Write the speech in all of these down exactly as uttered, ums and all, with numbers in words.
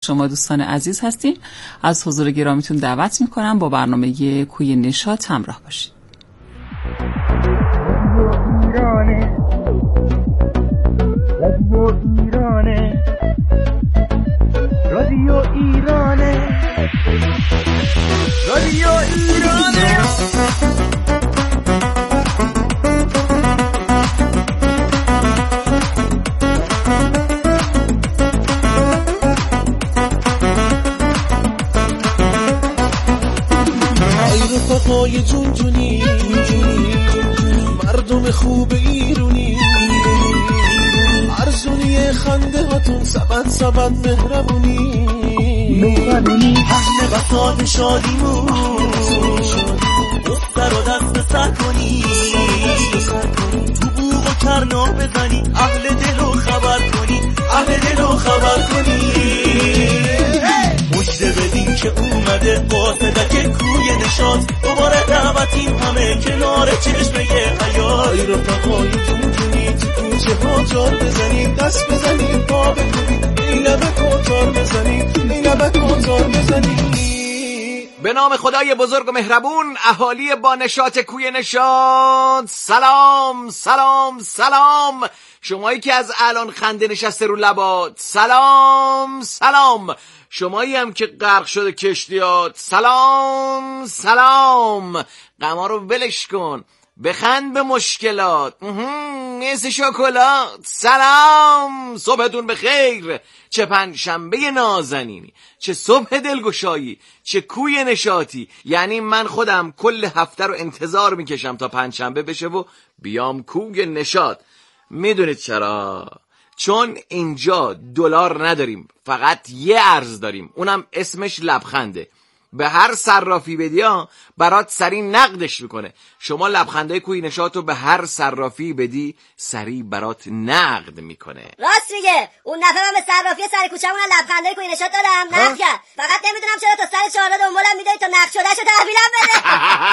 شما دوستان عزیز هستیم. از حضور گرامیتون دعوت میکنم با برنامه کوی نشاط همراه باشید. رادیو ایرانه، رادیو ایرانه، ای رفقای جون جونی، مردم خوب ایرونی، ارزونی خنده هاتون سبد سبد مهربونی، اهل وفاد شادیمون دختر و دست سر کنی، تو بوغ و کرنا بزنی، اهل دلو خبر کنی، اهل دلو خبر کنی. مجده بدین که اومده قاصدک کوی نشاط، دوباره دعوتیم همه کنار چشمه حیات. ای رفقای جون جونی تو کوچه ها جار بزنیم، دست بزنیم پا بکوبیم، این لبه کوتار بزنیم، این لبه کوتار بزنیم. به نام خدای بزرگ و مهربون، اهالی با نشاط کوی نشاط، سلام سلام سلام. شمایی که از الان خنده نشسته رو لبات، سلام سلام. شمایی هم که غرق شده کشتیات، سلام سلام. غما رو ولش کن، بخند به مشکلات، مثل شکلات. سلام، صبحتون بخیر. چه پنجشنبه نازنینی، چه صبح دلگشایی، چه کوی نشاطی. یعنی من خودم کل هفته رو انتظار میکشم تا پنجشنبه بشه و بیام کوی نشاط. میدونید چرا؟ چون اینجا دلار نداریم، فقط یه ارز داریم، اونم اسمش لبخنده. به هر صرافی بدی ها برات سری نقدش میکنه. شما لبخنده کوی نشاط رو به هر صرافی بدی سری برات نقد میکنه. راست میگه. اون دفعه من به صرافی سر کوچه‌مون لبخنده کوی نشاط دادم، نقد کرد. فقط نمیدونم چرا تا سر چهارده دنبالم میدوی تا نقد شدهشو تحویلم بده.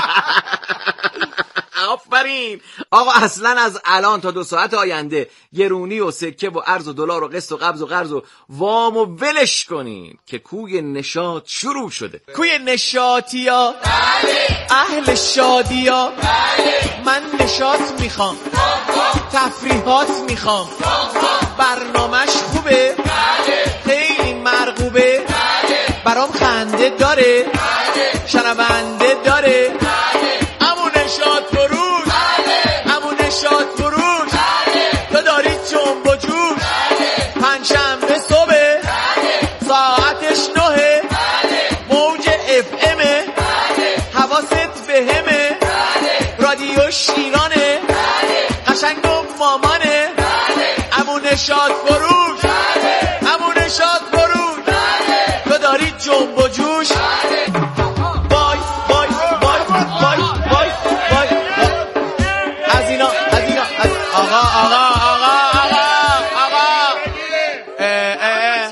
آفرین. آقا اصلا از الان تا دو ساعت آینده گرونی و سکه و ارز و دلار و قسط و قبض و قرض و وام و ولش کنین که کوی نشاط شروع شده. کوی نشاطیا، بله. اهل شادیا، بله. من نشاط میخوام، تفریحات میخوام، برنامهش خوبه، بله. خیلی مرغوبه، بله. برام خنده داره، بله. شنونده داره، بله. امون نشاط فروش، بله. امون نشاط فروش، بله. تو داری جنب و جوش، بله. پنجشنبه صبح، بله. ساعتش نهه، بله. موج اف امه، بله. حواست به همه، بله. رادیو شیرانه، بله. قشنگ و مامانه، بله. امون نشاط فروش، بله. امون نشاط فروش، بله. تو داری جنب و جوش، بله. بای بای بای بای بای بای از اینا از اینا از آقا آقا آقا آقا آقا اه اه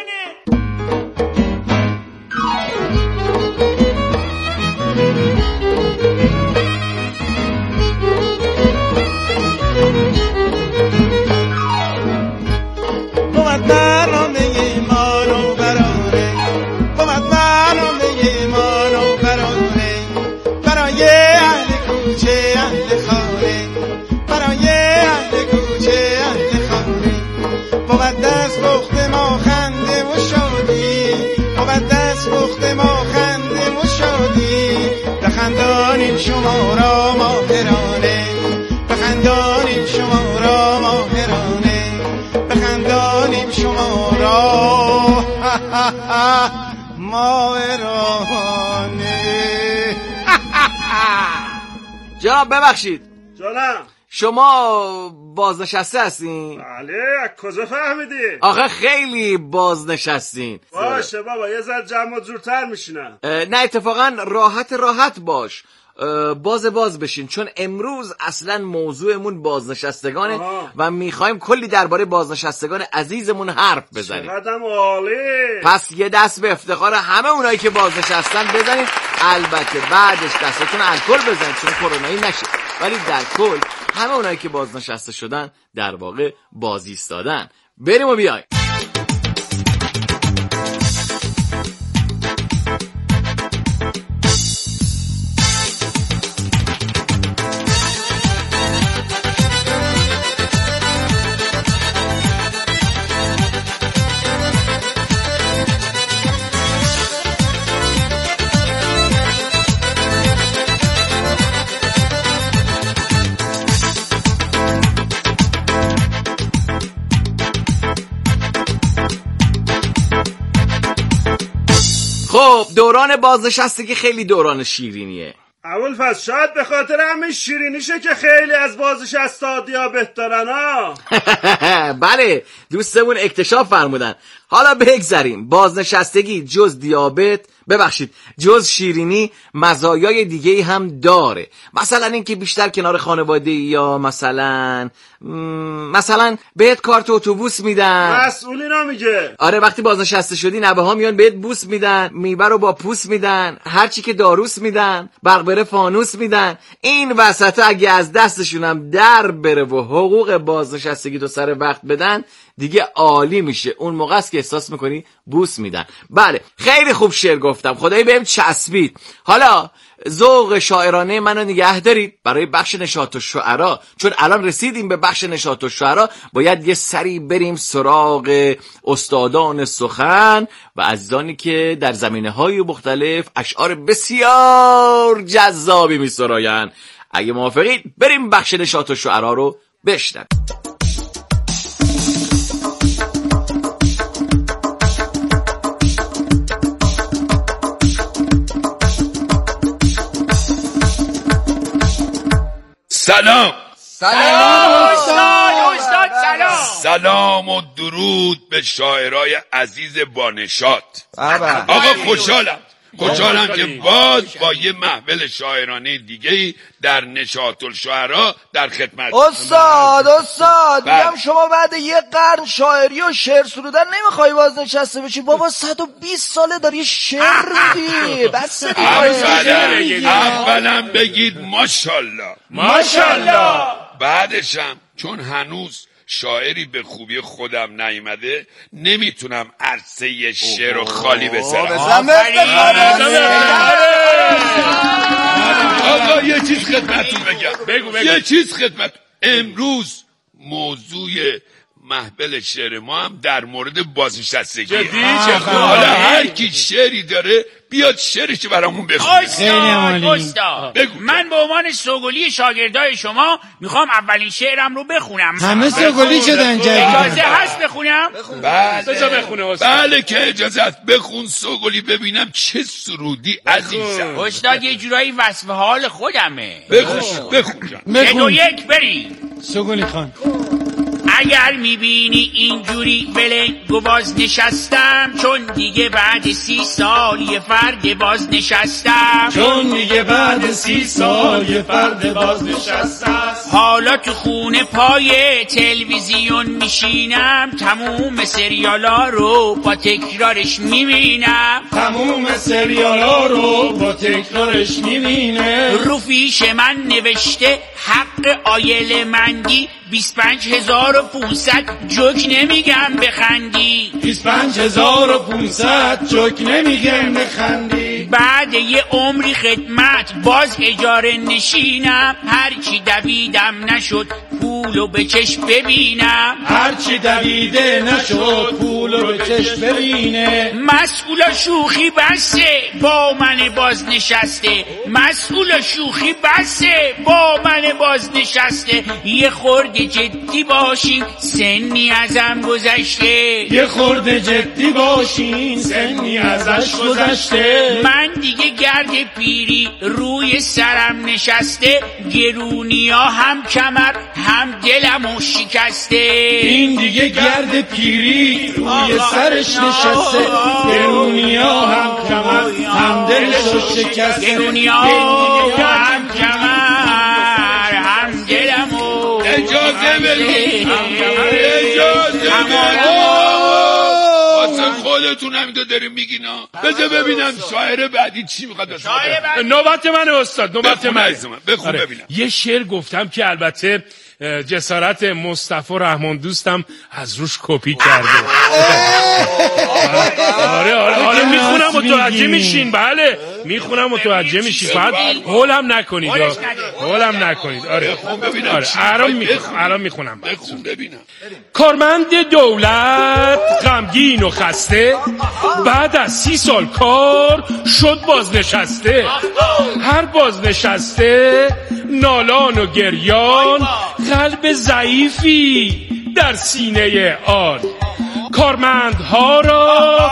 اومد برنامه ما رو براره، اومد برنامه ما رو براره، برای اهل کوچه اهل خانه، برای اهل کوچه اهل خانه. اومد دست بخت ما خنده و شادی، اومد دست بخت ما خنده و شادی. بخندانیم شما را ماهرانه، بخندانیم شما را ماهرانه، بخندانیم شما را ماهرانه. جناب ببخشید، جانم. شما بازنشسته هستین؟ بله. از کجا فهمیدی؟ آخه خیلی بازنشستین. باشه بابا، یه ذره جمع و جورتر میشینم. نه اتفاقا راحت راحت باش، باز باز بشین، چون امروز اصلا موضوعمون بازنشستگانه. آه. و میخوایم کلی درباره بازنشستگان عزیزمون حرف بزنیم. چقدر عالی. پس یه دست به افتخار همه اونایی که بازنشستن بزنید. البته بعدش دستتون الکل بزنید چون کرونایی نشه، ولی در کل همه اونایی که بازنشسته شدن در واقع باز ایستادن. بریم و بیایم. خب دوران بازنشستگی خیلی دوران شیرینیه. ابوالفضل شاید به خاطر همین شیرینیشه که خیلی از بازنشستا دیابت دارن ها. بله دوستمون اکتشاف فرمودن. حالا بگذریم، بازنشستگی جز دیابت ببخشید جز شیرینی مزایای دیگه هم داره. مثلا اینکه بیشتر کنار خانواده یا مثلا مثلا بهت کارت اتوبوس میدن. مسئولی نمیگه. آره وقتی بازنشسته شدی نوه ها میان بهت بوس میدن، میوه رو با پوست میدن، هرچی که داروس میدن، برق فانوس میدن. این وسط اگه از دستشون هم در بره و حقوق بازنشستگی تو سر وقت بدن دیگه عالی میشه. اون موقع است که احساس میکنی بوس میدن. بله خیلی خوب شعر گفتم، خدایی بهم چسبید. حالا ذوق شاعرانه منو نگه دارید برای بخش نشاط الشعرا، چون الان رسیدیم به بخش نشاط الشعرا. باید یه سری بریم سراغ استادان سخن و عزیزانی که در زمینه‌های مختلف اشعار بسیار جذابی میسراین. اگه موافقید بریم بخش نشاط الشعرا رو بشنویم. سلام سلام استاد استاد سلام سلام و درود به شاعرای عزیز بانشات. آقا خوشحالم خوشحالم که باز با یه محفل شاعرانه دیگه‌ای در نشاط الشعرا در خدمت. استاد استاد میگم شما بعد یه قرن شاعری و شعر سرودن نمیخوای بازنشسته بشی؟ بابا صد و بیست ساله داری شعر میدی. بس دیگه. اولا بگید ماشاءالله ماشاءالله. بعدشم چون هنوز شاعری به خوبی خودم نیامده نمیتونم عرصه شعر رو خالی بذارم. آقا یه چیز خدمتتون بگم. بگو بگو. یه چیز خدمت امروز موضوع محفل شعر ما هم در مورد بازنشستگی. حالا هر کی شعری داره بیاد شعرش برامون بخونه. استاد استاد من به عنوان سوگلی شاگردای شما میخوام اولین شعرم رو بخونم. همه سوگلی شدن جدید. اجازه هست بخونم؟ بله بذار بخونه استاد. بله که اجازه هست بخون سوگلی ببینم چه سرودی عزیزم. استاد یه جورایی وصف حال خودمه. بخون بخون جان. یه دو یک بریم. سوگلی خان اگر میبینی اینجوری ولنگ و باز نشستم، چون دیگه بعد سی سال یه فرد باز نشستم، چون دیگه بعد سی سال یه فرد باز نشستم. حالا تو خونه پای تلویزیون میشینم، تموم سریالا رو با تکرارش میبینم، تموم سریالا رو با تکرارش میبینه. رو فیش من نوشته حق آیل مندی بیست و پنج هزار و پونصد جوک نمیگم بخندی. بیست و پنج هزار و پونصد جوک نمیگم بخندی. بعد یه عمری خدمت باز اجاره نشینم، هرچی دویدم نشد پولو به چشم ببینم، هرچی دویده نشد پولو به چشم ببینه. مسئولا شوخی بسه با من باز نشسته، مسئولا شوخی بسه با من باز نشسته. یه خورده جدی باشین سنی ازم گذشته، یه خورده جدی باشین سنی ازش گذشته. من دیگه گرد پیری روی سرم نشسته، گرونیا هم کمر هم دلمو شکسته. این دیگه گرد پیری روی سرش نشسته، گرونیا هم کمر هم دلشو شکسته. گرونیا هم کمر هم دلمو. اجازه بدید اجازه بدید واسه خودتون هم تو داریم میگین ها. بذار ببینم شاعر بعدی چی میخواد بسید. نوبت من استاد نوبت من. بخون ببینم. یه شعر گفتم که البته جسارت مصطفی رحمان دوستم از روش کپی کرده. آره آره آره میخونم متوجه میشین. بله میخونم متوجه میشین. بعد هولم نکنید هولم نکنید. آره آره الان میخونم الان میخونم. بخون ببینم. کارمند دولت غمگین و خسته، بعد از سی سال کار شد بازنشسته. هر بازنشسته نالان و گریان، قلب ضعیفی در سینه آن. کارمندها را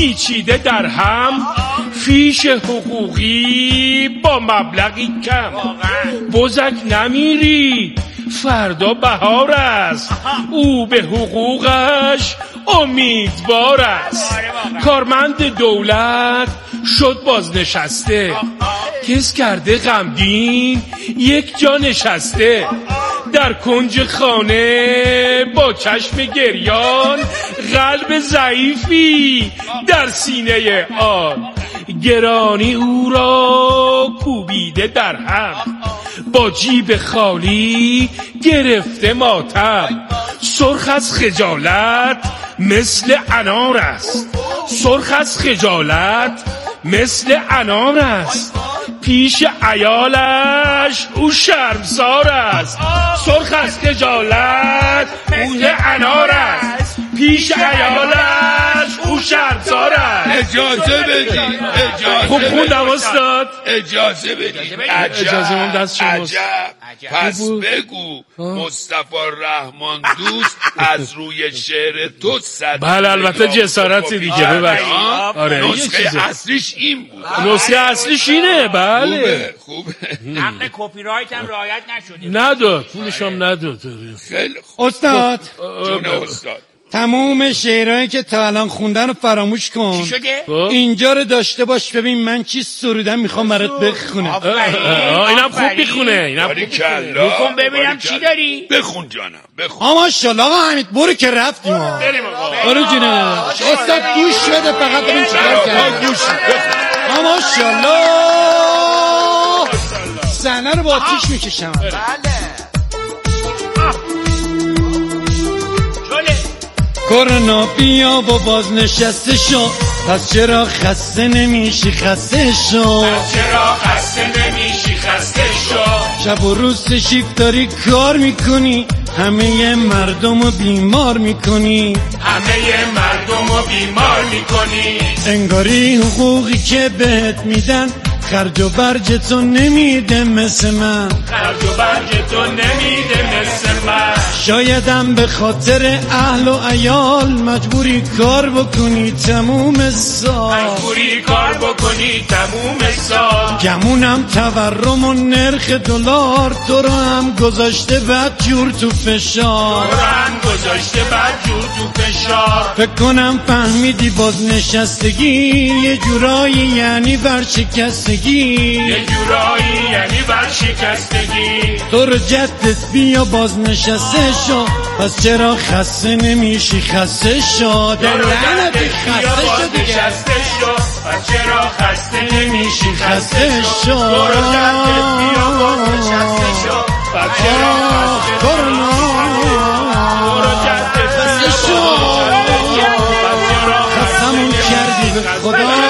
پیچیده در هم، فیش حقوقی با مبلغی کم. بزک نمیری فردا بهار است، او به حقوقش امیدوار است. کارمند دولت شد بازنشسته، کس کرده غمگین یک جا نشسته. در کنج خانه با چشم گریان، قلب ضعیفی در سینه آن. گرانی او را کوبیده در هم، با جیب خالی گرفته ماتم. سرخ از خجالت مثل انار است، سرخ از خجالت مثل انار است. پیش عیالش او شرمسار است، سرخ از خجالت مثل انار است. پیش عیالش او شرمسار است. اجازه بدی، اجازه خوب خوندم استاد، اجازه بدی. اجازه من دست شماست. عجب. پس بگو مصطفی رحمان دوست از روی شعر تو صد. بله البته جسارتی دیگه ببخشید. آره نسخه اصلیش این بود. نسخه اصلیش اینه. بله خوبه. حق کپی رایت هم رعایت نشده. نداد، پولش هم نداد. خیلی خوب استاد جون استاد، تموم شعرهایی که تا الان خوندن رو فراموش کن. چی شده؟ اینجا رو داشته باش ببین من چی سرودم میخوام برات بخونم. اینم خوب میخونه. اینم خوب کلا بکن ببینم چی داری؟ بخون جانم بخون. آ ماشاءالله آقا حمید برو که رفتیم. بریم آقا. برو جونه استاد گوش بده فقط ببین چیکار کردم. گوش آ ماشاءالله صحنه رو با آتیش میکشم. کرونا بیا و بازنشسته شو، پس چرا خسته نمیشی خسته شو؟ پس چرا خسته نمیشی خسته شو؟ شب و روز شیفت داری کار میکنی، همه مردم رو بیمار میکنی، همه مردم رو بیمار میکنی. انگاری حقوقی که بهت میدن خرج و برجتو نمیده مثل من، خرج و برجتو نمیده مثل من. شایدم به خاطر اهل و عیال مجبوری کار بکنی تموم سال، مجبوری کار بکنی تموم سال. گمونم تورم و نرخ دلار تو رو هم گذاشته بد جور تو فشار، تو رو هم گذاشته بد جور تو فشار. فکر کنم فهمیدی بازنشستگی یه جورایی یعنی ورشکستگی، یه جورایی یعنی ورشکستگی. تو رو جدت بیا بازنشسته شو، پس چرا خسته نمیشی خسته شو؟ در لعنتی خسته شو دیگه. پس چرا خسته نمیشی خسته شو؟ تو رو جدت بیا بازنشسته شو، پس چرا خسته کرونا تو رو جدت خسته شو، خستمون کردی به خدا.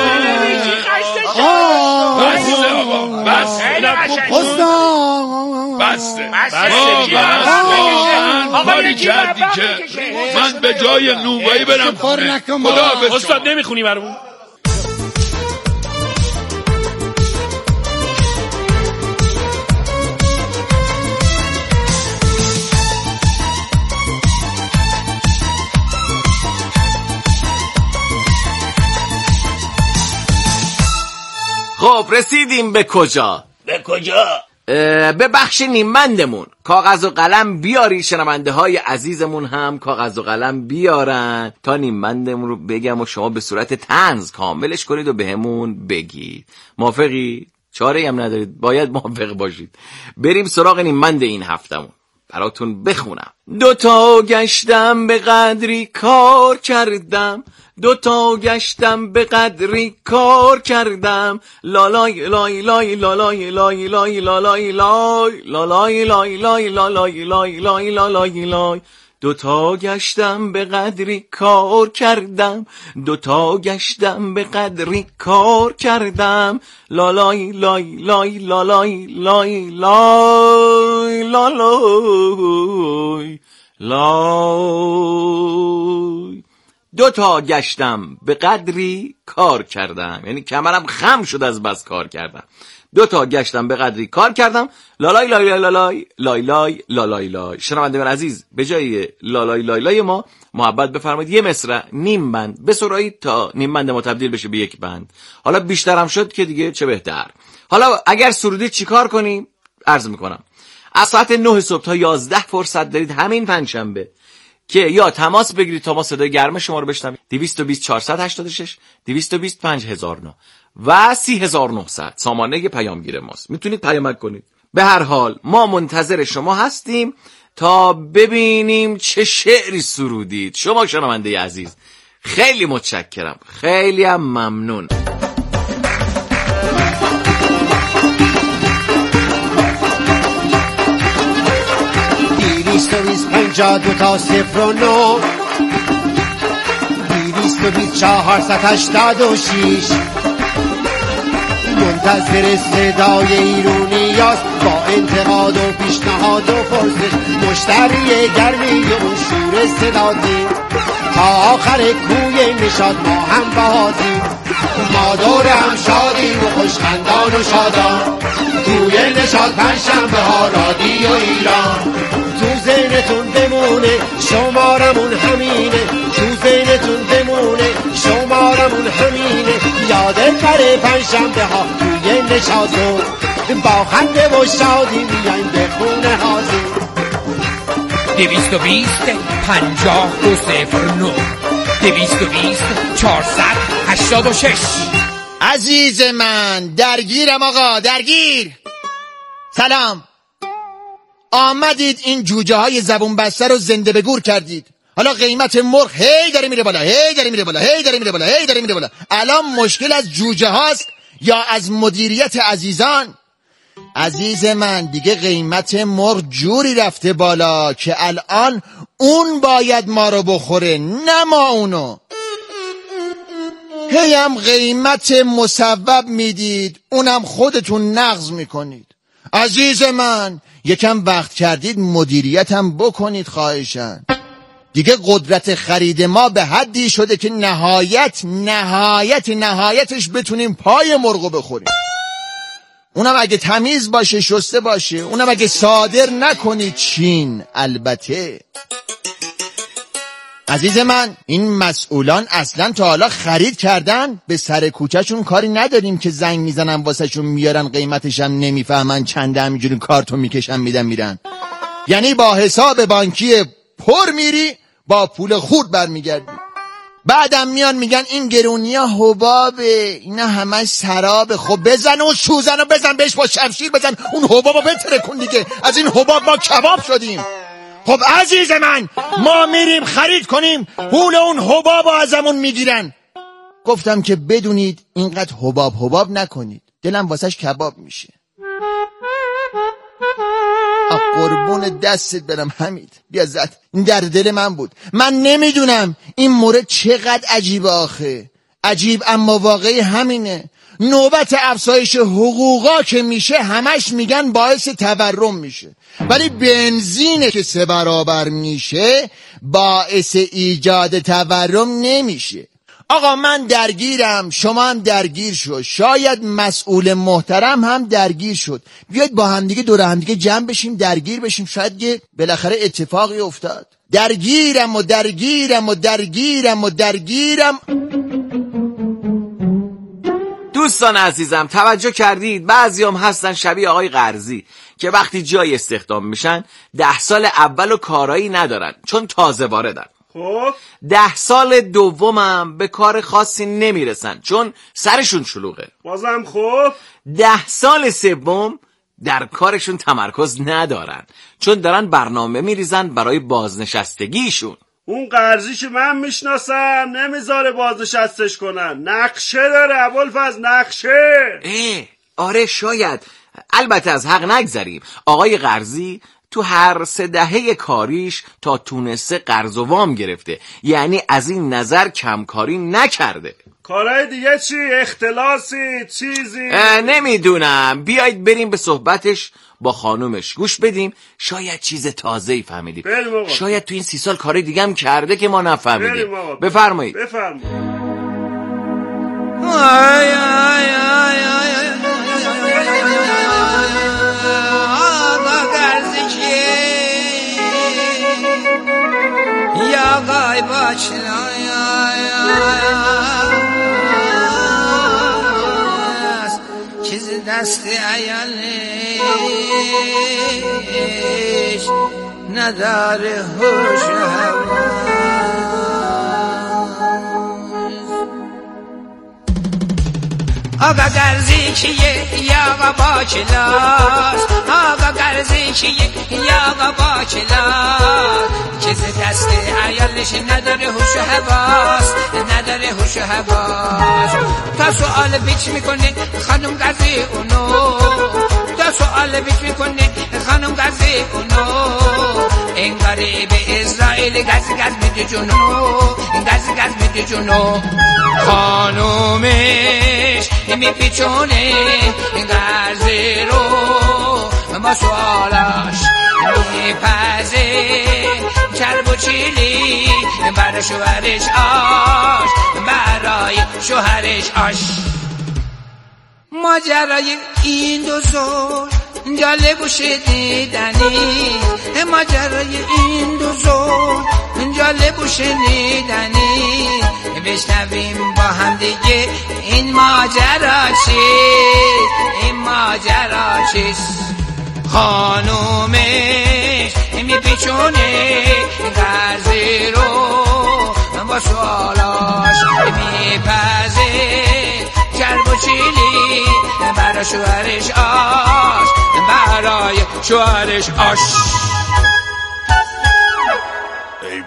بسته واقعا کاری کردی که من به جای نونوایی برم خونه. خدا استاد نمیخونی برامون؟ خب رسیدیم به کجا؟ به کجا؟ به بخش نیمندمون. کاغذ و قلم بیاری، شنونده های عزیزمون هم کاغذ و قلم بیارن تا نیمندمون رو بگم و شما به صورت طنز کاملش کنید و بهمون بگید. موافقی؟ چاره‌ای هم ندارید، باید موافق باشید. بریم سراغ نیمند این هفتمون. براتون بخونم. دوتا گشتم به قدری کار کردم، دوتا گشتم به قدری کار کردم، لالای لای لای لالای لای لای لالای لای لالای لای لای لالای لای لای لالای لای. دوتا گشتم به قدری کار کردم، دوتا گشتم به قدری کار کردم، لالای لای لای لالای لای لای لالای لای. دو تا گشتم به قدری کار کردم، یعنی کمرم خم شد از بس کار کردم. دو تا گشتم به قدری کار کردم، لالای لای لای لای لای لای لای لای. شنوندگان عزیز، به جای لالای لای لای ما محبت بفرمایید یه مصرع نیم بند بسرایید تا نیم بند ما تبدیل بشه به یک بند. حالا بیشترم شد که دیگه چه بهتر. حالا اگر سرودید چیکار کنیم؟ عرض میکنم از ساعت نه صبح تا یازده فرصت دارید همین پنجشنبه که یا تماس بگیرید تا ما صدای گرم شما رو بشنوید. دویست و بیست چهارصد و هشتاد و شش دویست و بیست پنج هزار و نه و سی هزار و نهصد سامانه پیامگیر ماست. میتونید پیامک کنید. به هر حال ما منتظر شما هستیم تا ببینیم چه شعری سرودید. شما شنونده عزیز خیلی متشکرم، خیلی هم ممنون. دویست و بیست پنجاه دو تا صفر و نو دویست و بیست چهارصد هشتاد و شیش منتظر صدای ایرونیاست با انتقاد و پیشنهاد و پرسش، مشتری گرمی اون شور صدادیم تا آخر کوی نشاد ما هم بهادیم. ما دور هم شادیم و خوشخندان و شادان توی نشاد پنجشنبه ها رادیو ایران. تو ذهنتون بمونه شمارمون همینه، تو ذهنتون بمونه شمارمون همینه. یادت بره پنجشنبه ها توی نشاطو با خنده و شادی میایم به خونه حاضر. دویست و بیست پنجاه دو صفر نو دویست و بیست چهارصد هشتاد و شش. عزیز من درگیرم آقا، درگیر. سلام، آمدید این جوجه های زبون بسته رو زنده به گور کردید. حالا قیمت مرغ هی داره میره بالا، هی داره میره بالا، هی داره میره بالا، هی داره میره بالا. الان مشکل از جوجه هاست یا از مدیریت عزیزان؟ عزیز من دیگه قیمت مرغ جوری رفته بالا که الان اون باید ما رو بخوره نه ما اونو. هی هم قیمت مصوب میدید، اونم خودتون نقض میکنید. عزیز من یکم وقت کردید مدیریتم بکنید خواهشن. دیگه قدرت خرید ما به حدی شده که نهایت نهایت نهایتش بتونیم پای مرغو بخوریم. اونم اگه تمیز باشه شسته باشه، اونم اگه صادر نکنید چین. البته عزیز من این مسئولان اصلا تا حالا خرید کردن؟ به سر کوچهشون کاری نداریم که زنگ میزنن واسه شون میارن، قیمتش هم نمیفهمن چنده، همینجوری کارتو میکشن میدن میرن. یعنی با حساب بانکی پر میری با پول خورد برمیگردی. بعدم میان میگن این گرونیا حبابه، اینا همش سرابه. خب بزن اون سوزن رو بزن بهش با شمشیر بزن، اون حبابو بتره کن دیگه. از این حباب ما کباب شدیم. خب عزیز من ما میریم خرید کنیم، پول اون حبابو ازمون میگیرن. گفتم که بدونید اینقدر حباب حباب نکنید، دلم واسش کباب میشه. قربون دستت برم حمید، بیا زد. این در دل من بود. من نمیدونم این مورد چقدر عجیبه آخه. عجیب اما واقعی همینه. نوبت افزایش حقوقا که میشه همش میگن باعث تورم میشه، ولی بنزینه که سه برابر میشه باعث ایجاد تورم نمیشه. آقا من درگیرم، شما هم درگیر شد، شاید مسئول محترم هم درگیر شد. بیاید با همدیگه دور همدیگه جمع بشیم درگیر بشیم، شاید یه بالاخره اتفاقی افتاد. درگیرم و درگیرم و درگیرم و درگیرم. دوستان عزیزم توجه کردید بعضیام هستن شبیه آقای قرضی که وقتی جای استخدام میشن ده سال اول و کارایی ندارن چون تازه واردن. خب ده سال دومم به کار خاصی نمیرسن چون سرشون شلوغه. بازم خب ده سال سوم در کارشون تمرکز ندارن چون دارن برنامه میریزن برای بازنشستگیشون. اون قرضی که من میشناسم نمیذاره بازنشستش کنن، نقشه داره ابوالفضل، نقشه. اه آره شاید، البته از حق نگذریم. آقای قرضی تو هر سه دهه کاریش تا تونسته قرض و وام گرفته، یعنی از این نظر کمکاری نکرده. کارهای دیگه چی؟ اختلاسی چیزی؟ نمیدونم. بیایید بریم به صحبتش با خانومش گوش بدیم، شاید چیز تازه‌ای فهمیدیم. شاید تو این سی سال کارهای دیگه هم کرده که ما نفهمیدیم. بفرمایید. بفرمایید. آی آی آی آی آقا گرزکی یا قای باچنا چیز دست عیالش نداره هوش و هوا. آقا گرزی کیه یا آقا با کلاس، آقا گرزی کیه یا آقا با کلاس چیز دست عیالش نداره هوش و حواس، نداره هوش و حواس. تا سوال بیچ میکنه خانم گرزی اونو، تا سوال بیچ میکنه خانم گرزی اونو، انگاری به اسرائیل گز گز میده جونو، گز گز میده جونو. خانومش میپیچونه گرزی رو با سوالاش میپزه چرب و چیلی برای شوهرش آش، برای شوهرش آش. ماجرای این دو زور جالب و شنیدنی، ماجرای این دو زور جالب و شنیدنی. بشنویم با هم دیگه این ماجرا چیست، این ماجرا چیست. خانومش میپیچونه گرزی رو با سوالاش میپزه چرب و چیلی برای شوهرش آش، برای شوهرش آش. ای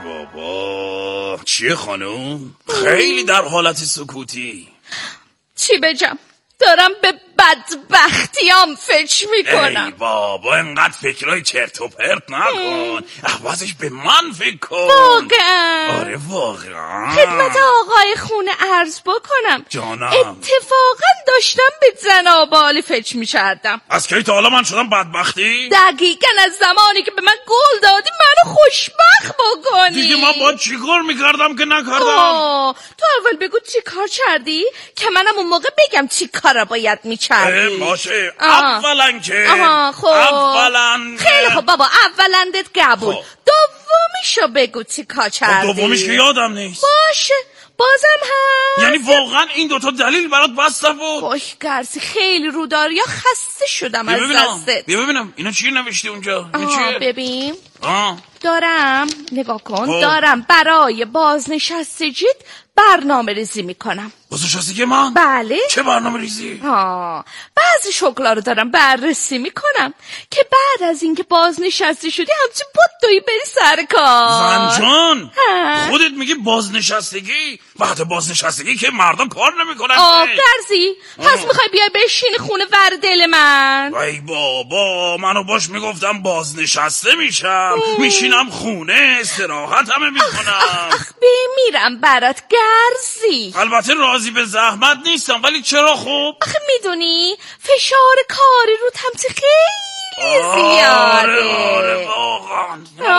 بابا چیه خانوم؟ خیلی در حالت سکوتی. چی بجم؟ دارم به بدبختیام فکر میکنم. ای بابا انقدر فکرهای چرت و پرت نکن، احوازش به من فکر کن. واقعا؟ آره واقعا. خدمت آقای خونه عرض بکنم جانم، اتفاقا داشتم به جناب عالی فکر میکردم. از کی تا حالا من شدم بدبختی؟ دقیقا از زمانی که به من گل دادی منو خوشبخت بکنی. دیگه من باید چی کار میکردم که نکردم؟ آه، تو اول بگو چی کار کردی که منم اون موقع بگم چی کار باید میکردی. باشه اولا که خب اولا خیلی خب بابا اولندت قبول، دومیشو بگو چی کار کردی. دومیش که یادم نیست. باشه بازم هم یعنی واقعا این دوتا دلیل برات بسته بود؟ باش گرزی خیلی رو داری یا خسته شدم از دستت. بیا ببینم اینا چی نوشتی اونجا؟ آها چیه؟ ببین آه. دارم نگاه کن خوب. دارم برای بازنشستگیت برنامه ریزی میکنم. بازنشستگی من؟ بله. چه برنامه ریزی؟ ها بعضی شغلا رو دارم بررسی میکنم که بعد از اینکه بازنشسته شدی همچین بدویی بری سر کار. زنجان خودت میگی بازنشستگی؟ بعد بازنشستگی که مردم کار نمیکنن. آه گرزی پس میخوای بیای بشینی خونه ور دل من؟ ای بابا منو باش میگفتم بازنشسته میشم، میشینم خونه استراحت همه میکنم. اخ بمیرم برات گرزی. البته راضی به زحمت نیستم ولی چرا خوب؟ آخه میدونی فشار کاری رو تمتی خیلی زیاده. آره آره واقعا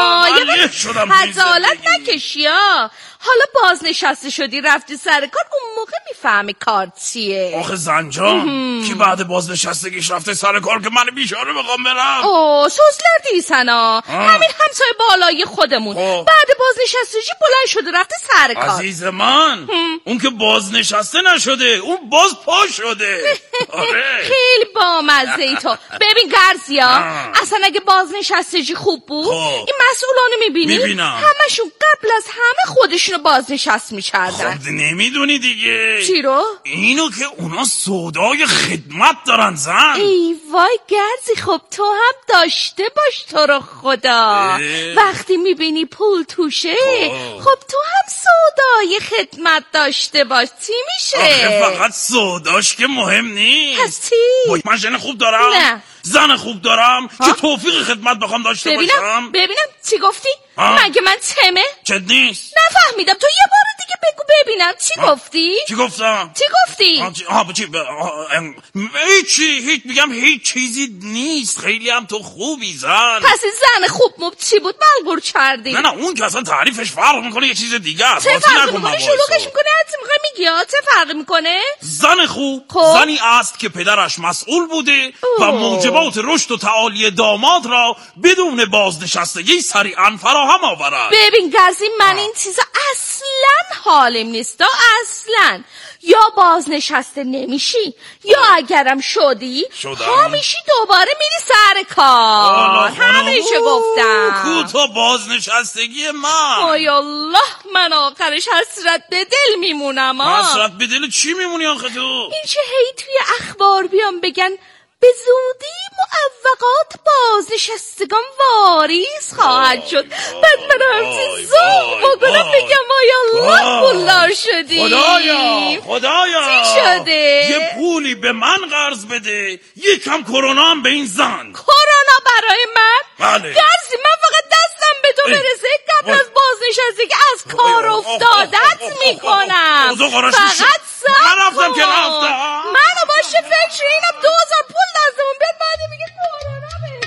آه شدم حضالت نکشی ها. حالا بازنشسته شدی رفتی سر کار اون موقع میفهمی کار چیه. آخه زنجان کی بعد بازنشستگیش رفته سر کار که من بیچاره بخوام برم؟ اوه سوزلر دیسنا همین همسای بالای خودمون آه. بعد بازنشستگی بلند شده رفته سر کار. عزیز من هم. اون که بازنشسته نشده اون باز پا شده. آره خیلی بامزه ای تو. ببین گرزیا اصلا اگه بازنشستگی خوب بود خوب. این مسئولانو میبینی میبینم همشون قبل از همه خودشونو بازنشست میکردن. خب نمیدونی دیگه چی رو؟ اینو که اونا سودای خدمت دارن زن. ای وای گرزی خب تو هم داشته باش تو رو خدا. اه. وقتی میبینی پول توشه خب, خب تو هم سودای خدمت داشته باش. چی میشه؟ آخه فقط سوداش که مهم نیست. پس چی؟ باید ماشین خوب دارم؟ نه زن خوب دارم ها؟ که توفیق خدمت بخوام داشته ببینم. باشم. ببینم چی گفتی؟ ها؟ مگه من تمه؟ چت نیست. نفهمیدم، تو یه بار دیگه بگو ببینم چی ها؟ گفتی؟ چی گفتم؟ چی گفتی؟ آها چی؟ هیچی هیچ میگم هیچ چیزی نیست. خیلی هم تو خوبی زن. پس این زن خوب موب چی بود بلغور کردی؟ نه نه اون که اصلا تعریفش فرق میکنه، یه چیز دیگه است. چه فرق میکنه؟ شلوغش میکنه حتی میخوای میگی ها چه فرق میکنه؟ زن خوب خوب زنی است که پدرش مسئول بوده اوه. و موجبات رشد و تعالی داماد را بدون بازنشستگی سریعا فراهم آورد. ببین گرزی من این چیزا اصلا حالم نیست اصلا. یا بازنشسته نمیشی یا اگرم شدی پا میشی دوباره میری سر کار. همیشه گفتم کوتا بازنشستگی من. آی الله من آخرش حسرت به دل میمونم. حسرت به دل چی میمونی آخه تو؟ این چه هی توی اخبار بیان بگن به زودی معوقات بازنشستگان واریز خواهد شد. بعد من همچین زوم بکنم بگم آی الله پولدار شدی. خدایا خدایا چی شده؟ یه پولی به من قرض بده، یکم کرونا هم به این زن. کرونا برای من؟ بله. گرزی من فقط دستم به تو برسه قبل از بازنشستگی از کار افتادت میکنم. فقط من رفتم که رفتم. منو باشه فکر اینم دو هزار پول دستمون بیاد بعدی میگه کرونا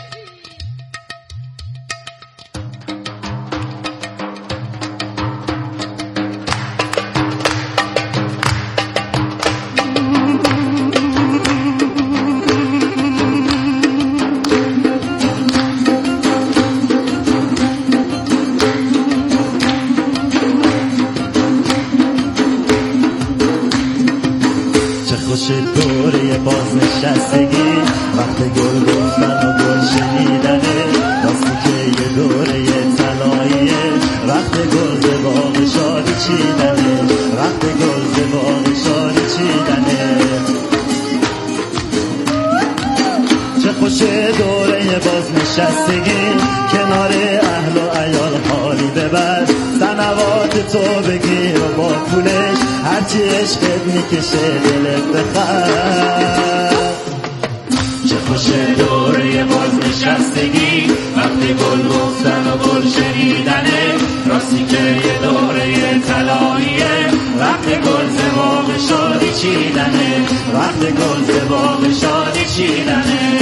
خوش دوره بازنشستگی وقت گل گفتن و گل شنیدنه راستی که یه دوره طلاییه وقت گل ز باغ شادی چیدنه وقت گل ز باغ شادی چیدنه چه خوش دوره بازنشستگی کنار اهل و عیال حالی ببر سنوات تو بگیر و با پولش هرچی عشقت میکشه دلت بخر. چه خوش دوره بازنشستگی وقتی گل گفتن و گل شنیدنه راستی که یه دوره طلاییه وقت گل ز باغ شادی چیدنه وقت گل ز باغ شادی چیدنه.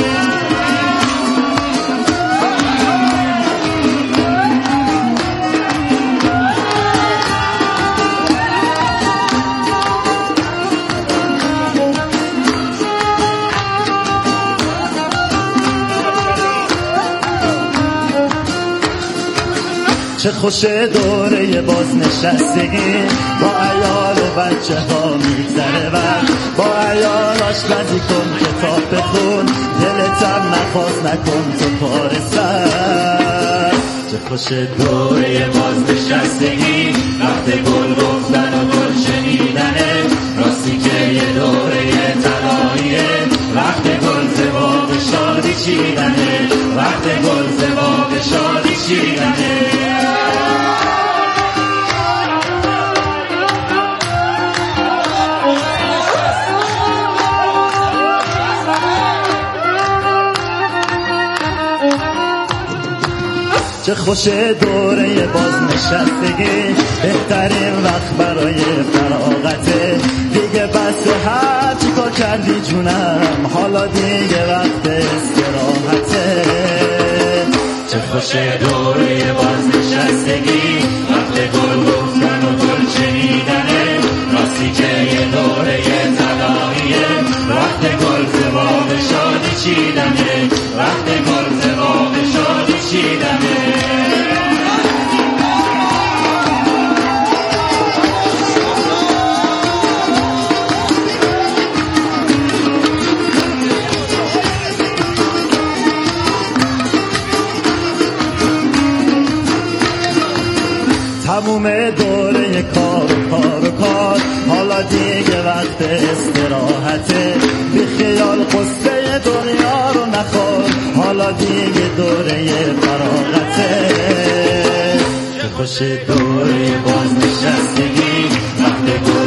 چه خوش دوره بازنشستگی با عیال و بچه ها میگذره وقت با عیال آشپزی کن کتاب بخون دلتم نخواست نکن تو کار سر. چه خوش دوره بازنشستگی وقت گل گفتن و گل شنیدنه راستی که یه دوره طلاییه وقت گل ز باغ شادی چیدنه وقت گل ز باغ شادی چیدنه. چه خوش دوره بازنشستگی بهترین وقت برای فراغته دیگه بس هر چی کار کردی جونم حالا دیگه وقت استراحته. چه خوش دوره بازنشستگی وقت گل گفتن و گل شنیدنه راستی که یه دوره طلاییه وقت گل ز باغ شادی چیدنه وقت گل ز باغ شادی چیدنه. تموم دوره کار و کار و کار حالا دیگه وقت استراحته بی خیال قصه دنیا رو نخور حالا دیگه دوره فراغته. چه خوش دوره بازنشستگی وقت